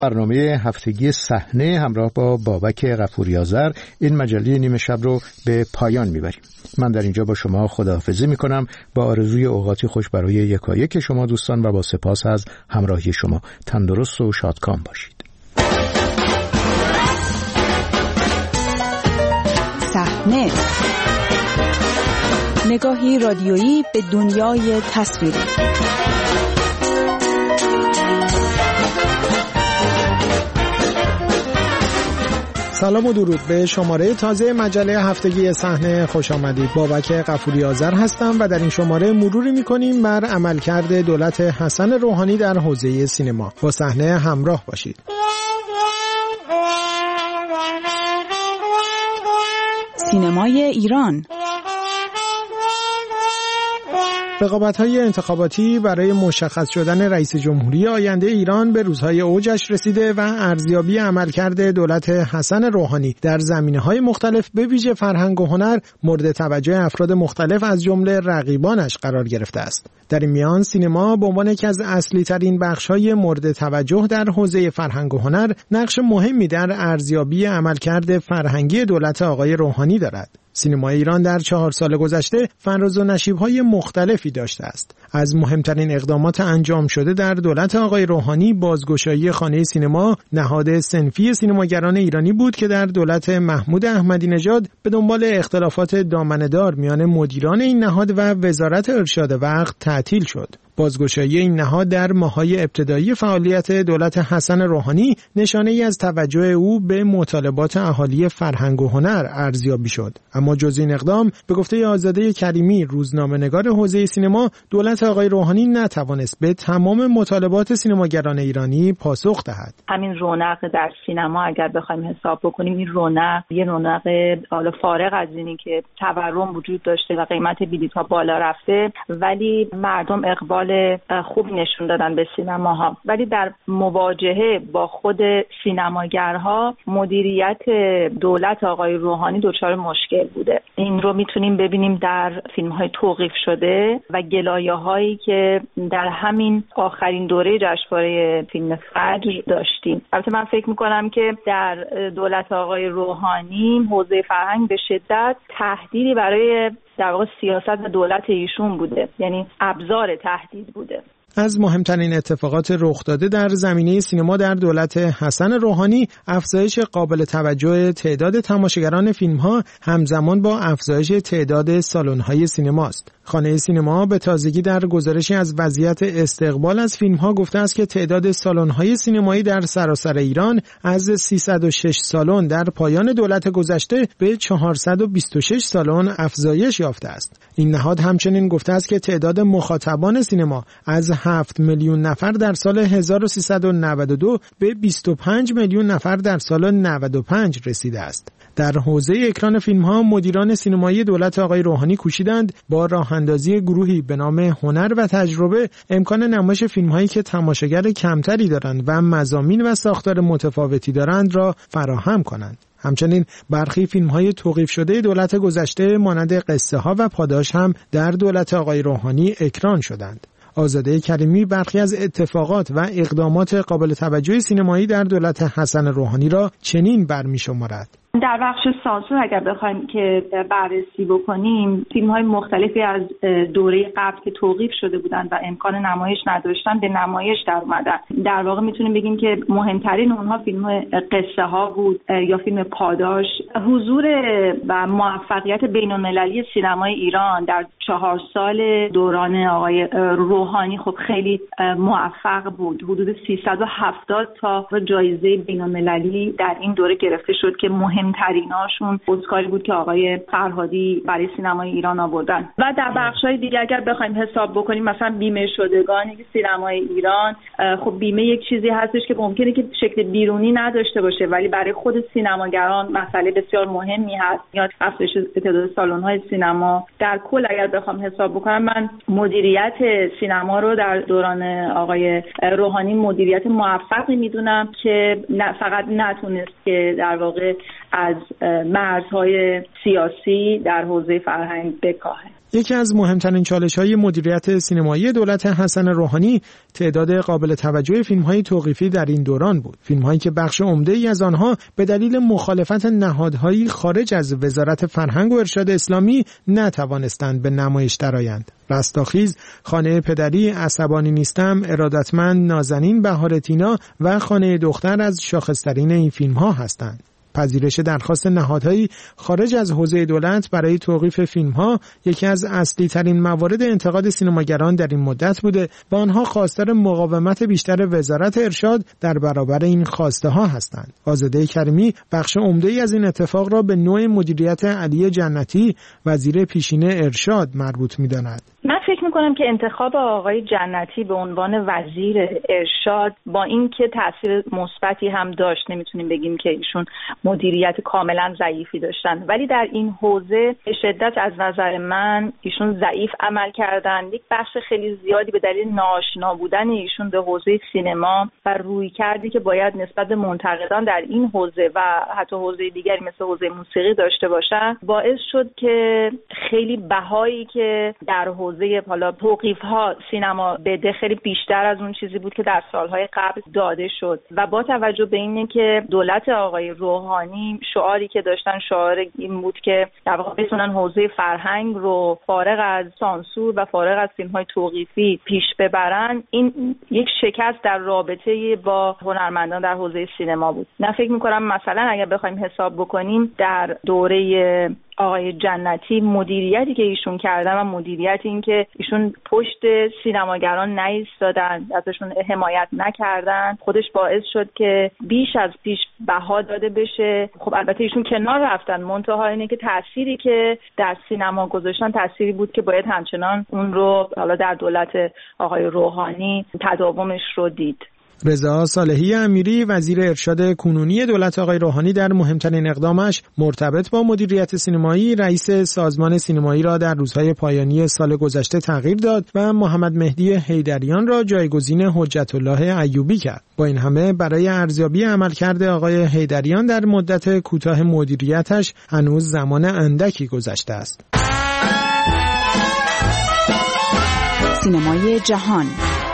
برنامه هفتگی صحنه همراه با بابک غفوری آذر این مجله نیمه شب رو به پایان میبریم. من در اینجا با شما خداحافظی میکنم با آرزوی اوقاتی خوش برای یکایک شما دوستان و با سپاس از همراهی شما. تندرست و شادکام باشید. صحنه، نگاهی رادیویی به دنیای تصویری. سلام و درود به شماره تازه مجله هفتگی صحنه خوش آمدید. بابک غفوری آذر هستم و در این شماره مروری می‌کنیم بر عملکرد دولت حسن روحانی در حوزه سینما. با صحنه همراه باشید. سینمای ایران. رقابت‌های انتخاباتی برای مشخص شدن رئیس جمهوری آینده ایران به روزهای اوجش رسیده و ارزیابی عملکرد دولت حسن روحانی در زمینه‌های مختلف به ویژه فرهنگ و هنر مورد توجه افراد مختلف از جمله رقیبانش قرار گرفته است. در این میان سینما به عنوان یکی از اصلی‌ترین بخش‌های مورد توجه در حوزه فرهنگ و هنر نقش مهمی در ارزیابی عملکرد فرهنگی دولت آقای روحانی دارد. سینما ایران در 4 سال گذشته فراز و نشیب‌های مختلفی داشته است. از مهمترین اقدامات انجام شده در دولت آقای روحانی بازگشایی خانه سینما، نهاد صنفی سینماگران ایرانی بود که در دولت محمود احمدی نژاد به دنبال اختلافات دامنه‌دار میان مدیران این نهاد و وزارت ارشاد وقت تعطیل شد. بازگشایی این نهاد در ماه‌های ابتدایی فعالیت دولت حسن روحانی نشانه‌ای از توجه او به مطالبات اهالی فرهنگ و هنر ارزیابی شد. اما جز این اقدام به گفته آزاده کریمی، روزنامه‌نگار حوزه سینما، دولت آقای روحانی نتوانست به تمام مطالبات سینماگران ایرانی پاسخ دهد. همین رونق در سینما اگر بخوایم حساب بکنیم، این رونق یه رونق حالا فارغ از اینی که تورم وجود داشته و قیمت بلیط‌ها بالا رفته، ولی مردم اقبال خوب نشون دادن به سینماها. ولی در مواجهه با خود سینماگرها مدیریت دولت آقای روحانی دچار مشکل بوده. این رو میتونیم ببینیم در فیلم‌های توقیف شده و گلایه‌هایی که در همین آخرین دوره جشنواره فیلم فجر داشتیم. البته من فکر می‌کنم که در دولت آقای روحانی حوزه فرهنگ به شدت تهدیدی برای در واقع سیاست و دولت ایشون بوده، یعنی ابزار تهدید بوده. از مهمترین اتفاقات رخ داده در زمینه سینما در دولت حسن روحانی افزایش قابل توجه تعداد تماشاگران فیلم‌ها همزمان با افزایش تعداد سالن‌های سینماست. خانه سینما به تازگی در گزارشی از وضعیت استقبال از فیلم‌ها گفته است که تعداد سالن‌های سینمایی در سراسر ایران از 306 سالن در پایان دولت گذشته به 426 سالن افزایش یافته است. این نهاد همچنین گفته است که تعداد مخاطبان سینما از 7 میلیون نفر در سال 1392 به 25 میلیون نفر در سال 95 رسیده است. در حوزه اکران فیلم‌ها مدیران سینمایی دولت آقای روحانی کوشیدند با راه‌اندازی گروهی به نام هنر و تجربه امکان نمایش فیلم‌هایی که تماشاگر کمتری دارند و مضامین و ساختار متفاوتی دارند را فراهم کنند. همچنین برخی فیلم‌های توقیف شده دولت گذشته مانند قصه ها و پاداش هم در دولت آقای روحانی اکران شدند. آزاده کریمی برخی از اتفاقات و اقدامات قابل توجه سینمایی در دولت حسن روحانی را چنین برمی‌شمارد. در بخش سانسور اگر بخوایم که بررسی بکنیم، فیلم‌های مختلفی از دوره قبل که توقیف شده بودند و امکان نمایش نداشتن به نمایش در اومدن. در واقع میتونیم بگیم که مهمترین اونها فیلم قصه ها بود یا فیلم پاداش. حضور و موفقیت بین‌المللی سینمای ایران در 4 سال دوران آقای روحانی خب خیلی موفق بود. حدود 370 تا جایزه بین‌المللی در این دوره گرفته شد که مهمتریناشون اسکاری بود که آقای فرهادی برای سینمای ایران آوردن. و در بخش‌های دیگه اگر بخوایم حساب بکنیم، مثلا بیمه شدگانی که سینمای ایران، خب بیمه یک چیزی هستش که ممکنه که شکل بیرونی نداشته باشه ولی برای خود سینماگران مسئله بسیار مهمی هست. یا افزایش تعداد سالن‌های سینما. در کل اگر بخوام حساب بکنم، من مدیریت سینما رو در دوران آقای روحانی مدیریت موفقی میدونم که فقط نتونست که در واقع از مرزهای سیاسی در حوزه فرهنگ بکاهه. یکی از مهمترین چالش‌های مدیریت سینمایی دولت حسن روحانی تعداد قابل توجه فیلم‌های توقیفی در این دوران بود. فیلم‌هایی که بخش عمده‌ای از آنها به دلیل مخالفت نهادهایی خارج از وزارت فرهنگ و ارشاد اسلامی نتوانستند به نمایش درآیند. رستاخیز، خانه پدری، عصبانی نیستم، ارادتمند، نازنین، بهار تینا و خانه دختر از شاخص‌ترین این فیلم‌ها هستند. پذیرش درخواست نهادهایی خارج از حوزه دولت برای توقیف فیلم‌ها یکی از اصلی ترین موارد انتقاد سینماگران در این مدت بوده و آنها خواستار مقاومت بیشتر وزارت ارشاد در برابر این خواسته ها هستند. آزاده کریمی بخش عمده‌ای از این اتفاق را به نوع مدیریت علی جنتی وزیر پیشین ارشاد مربوط می‌داند. من فکر میکنم که انتخاب آقای جنتی به عنوان وزیر ارشاد با اینکه تاثیر مثبتی هم داشت، نمیتونیم بگیم که ایشون مدیریت کاملا ضعیفی داشتن، ولی در این حوزه به شدت از نظر من ایشون ضعیف عمل کردن. یک بخش خیلی زیادی به دلیل ناآشنا بودن ایشون به حوزه سینما و رویکردی که باید نسبت به منتقدان در این حوزه و حتی حوزه دیگری مثل حوزه موسیقی داشته باشن باعث شد که خیلی بهایی که در حوزه حالا توقیف‌ها سینما بده خیلی بیشتر از اون چیزی بود که در سالهای قبل داده شد و با توجه به اینه که دولت آقای روحانی شعاری که داشتن شعار این بود که در واقع بتونن حوزه فرهنگ رو فارغ از سانسور و فارغ از فیلم‌های توقیفی پیش ببرن، این یک شکست در رابطه با هنرمندان در حوزه سینما بود. من فکر می‌کنم مثلا اگر بخوایم حساب بکنیم در دوره آقای جنتی مدیریتی که ایشون کردن و مدیریتی این که ایشون پشت سینماگران نایستادن، ازشون حمایت نکردن، خودش باعث شد که بیش از پیش بها داده بشه. خب البته ایشون کنار رفتن، منتها اینه که تأثیری که در سینما گذاشتن تأثیری بود که باید همچنان اون رو حالا در دولت آقای روحانی تداومش رو دید. رضا صالحی امیری وزیر ارشاد کنونی دولت آقای روحانی در مهمترین اقدامش مرتبط با مدیریت سینمایی رئیس سازمان سینمایی را در روزهای پایانی سال گذشته تغییر داد و محمد مهدی حیدریان را جایگزین حجت الله ایوبی کرد. با این همه برای ارزیابی عملکرد آقای حیدریان در مدت کوتاه مدیریتش هنوز زمان اندکی گذشته است. سینمای جهان.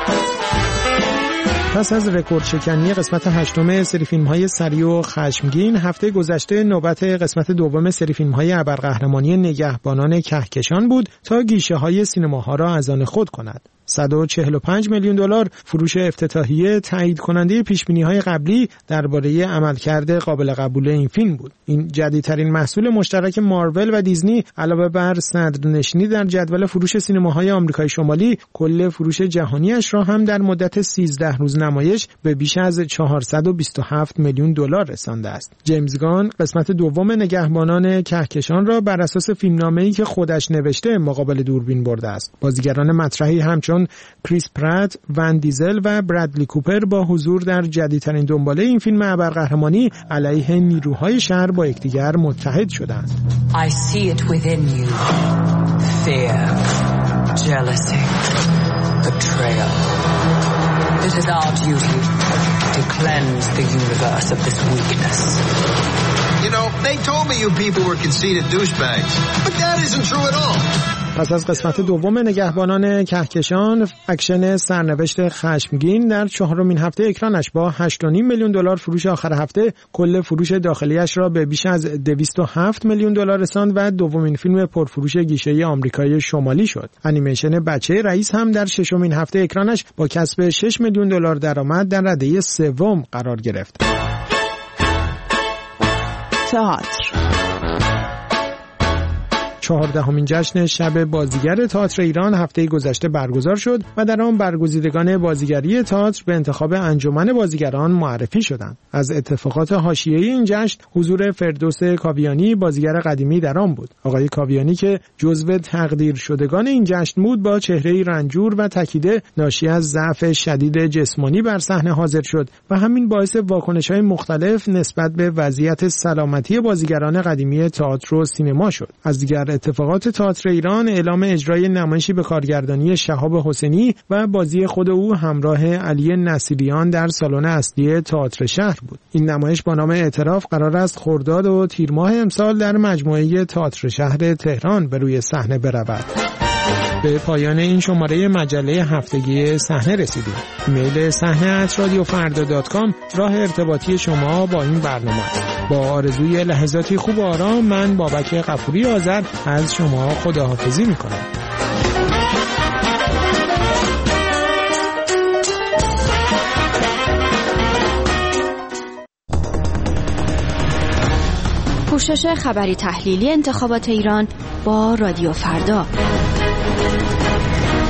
پس از رکورد شکنی قسمت 8 سری فیلم‌های سریع و خشمگین، هفته گذشته نوبت قسمت 2 سری فیلم‌های ابرقهرمانی نگهبانان کهکشان بود تا گیشه‌های سینماها را از آن خود کند. 145 میلیون دلار فروش افتتاحیه تایید کننده پیشبینی‌های قبلی درباره عملکرد قابل قبول این فیلم بود. این جدیدترین محصول مشترک مارول و دیزنی علاوه بر صدرنشینی در جدول فروش سینماهای آمریکای شمالی، کل فروش جهانیش را هم در مدت 13 روز نمایش به بیش از 427 میلیون دلار رسانده است. جیمز گان قسمت 2 نگهبانان کهکشان را بر اساس فیلمنامه‌ای که خودش نوشته مقابل دوربین برده است. بازیگران مطرحی همچون کریس پرات، ون دیزل و برادلی کوپر با حضور در جدیدترین دنباله این فیلم ابرقهرمانی علیه نیروهای شر با یکدیگر متحد شدند. I see it within you. Fear, jealousy, betrayal. It is our duty to cleanse the universe of this weakness. You know, they told me you people were conceited douchebags, but that isn't true at all. پس از قسمت 2 نگهبانان کهکشان، اکشن سرنوشت خشمگین در 4مین هفته اکرانش با 8.5 میلیون دلار فروش آخر هفته کل فروش داخلیش را به بیش از 207 میلیون دلار رساند و دومین فیلم پرفروش گیشه‌ای آمریکای شمالی شد. انیمیشن بچه رئیس هم در 6مین هفته اکرانش با کسب 6 میلیون دلار درآمد در رده سوم قرار گرفت. تئاتر. 14مین جشن شب بازیگر تئاتر ایران هفته گذشته برگزار شد و در آن برگزیدگان بازیگری تئاتر به انتخاب انجمن بازیگران معرفی شدند. از اتفاقات حاشیه‌ای این جشن حضور فردوس کاویانی بازیگر قدیمی در آن بود. آقای کاویانی که جزو تقدیر شدگان این جشن بود با چهره‌ای رنجور و تکیده ناشی از ضعف شدید جسمانی بر صحنه حاضر شد و همین باعث واکنش‌های مختلف نسبت به وضعیت سلامتی بازیگران قدیمی تئاتر و سینما شد. از دیگر اتفاقات تئاتر ایران اعلام اجرای نمایشی به کارگردانی شهاب حسینی و بازی خود او همراه علی نصیریان در سالن اصلی تئاتر شهر بود. این نمایش با نام اعتراف قرار است خرداد و تیر ماه امسال در مجموعه تئاتر شهر تهران به روی صحنه برود. به پایان این شماره مجله هفتگی صحنه رسیدیم. ایمیل sahne@radiofarda.com راه ارتباطی شما با این برنامه. با آرزوی لحظاتی خوب و آرام، من بابک غفوری آذر از شما خداحافظی میکنم. پوشش خبری تحلیلی انتخابات ایران با رادیو فردا.